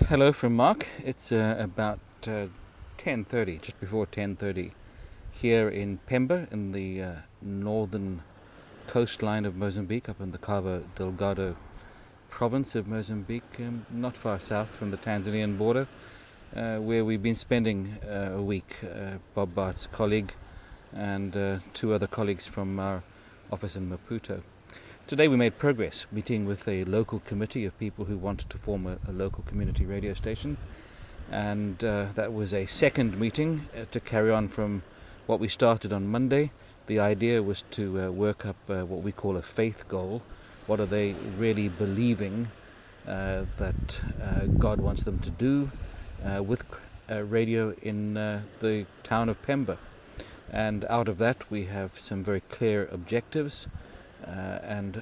Hello from Mark. It's about 10:30, just before 10:30, here in Pemba, in the northern coastline of Mozambique, up in the Cabo Delgado province of Mozambique, not far south from the Tanzanian border, where we've been spending a week. Bob Bart's colleague and two other colleagues from our office in Maputo. Today we made progress meeting with a local committee of people who wanted to form a local community radio station, and that was a second meeting to carry on from what we started on Monday. The idea was to work up what we call a faith goal. What are they really believing that God wants them to do with radio in the town of Pemba? And out of that we have some very clear objectives and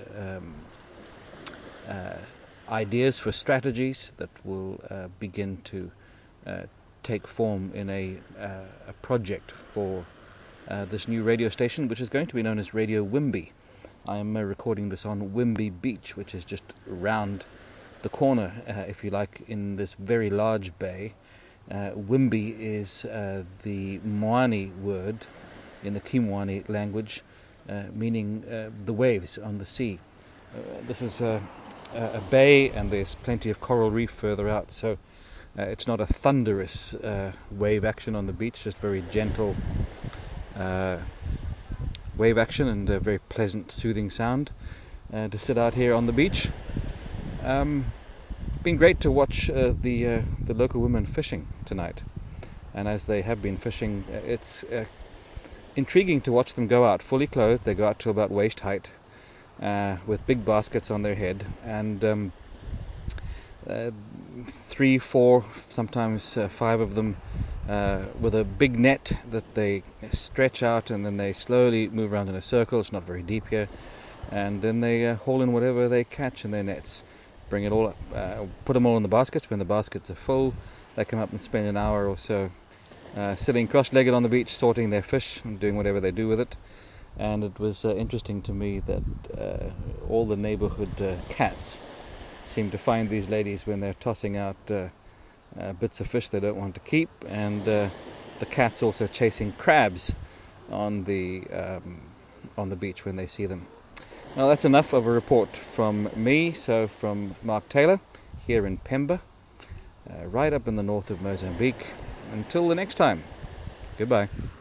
ideas for strategies that will begin to take form in a project for this new radio station, which is going to be known as Radio Wimby. I am recording this on Wimby Beach, which is just round the corner, if you like, in this very large bay. Wimby is the Moani word in the Kimwani language, meaning the waves on the sea. This is a bay, and there's plenty of coral reef further out, so it's not a thunderous wave action on the beach, just very gentle wave action and a very pleasant, soothing sound to sit out here on the beach. Been great to watch the local women fishing tonight, and as they have been fishing, it's intriguing to watch them go out fully clothed. They go out to about waist height with big baskets on their head, and 3, 4, sometimes 5 of them with a big net that they stretch out, and then they slowly move around in a circle. It's not very deep here, and then they haul in whatever they catch in their nets, bring it all up, put them all in the baskets. When the baskets are full, they come up and spend an hour or so sitting cross-legged on the beach, sorting their fish and doing whatever they do with it. And it was interesting to me that all the neighborhood cats seem to find these ladies when they're tossing out bits of fish they don't want to keep, and the cats also chasing crabs on the beach when they see them. Well, that's enough of a report from me. So from Mark Taylor here in Pemba, right up in the north of Mozambique. Until the next time, goodbye.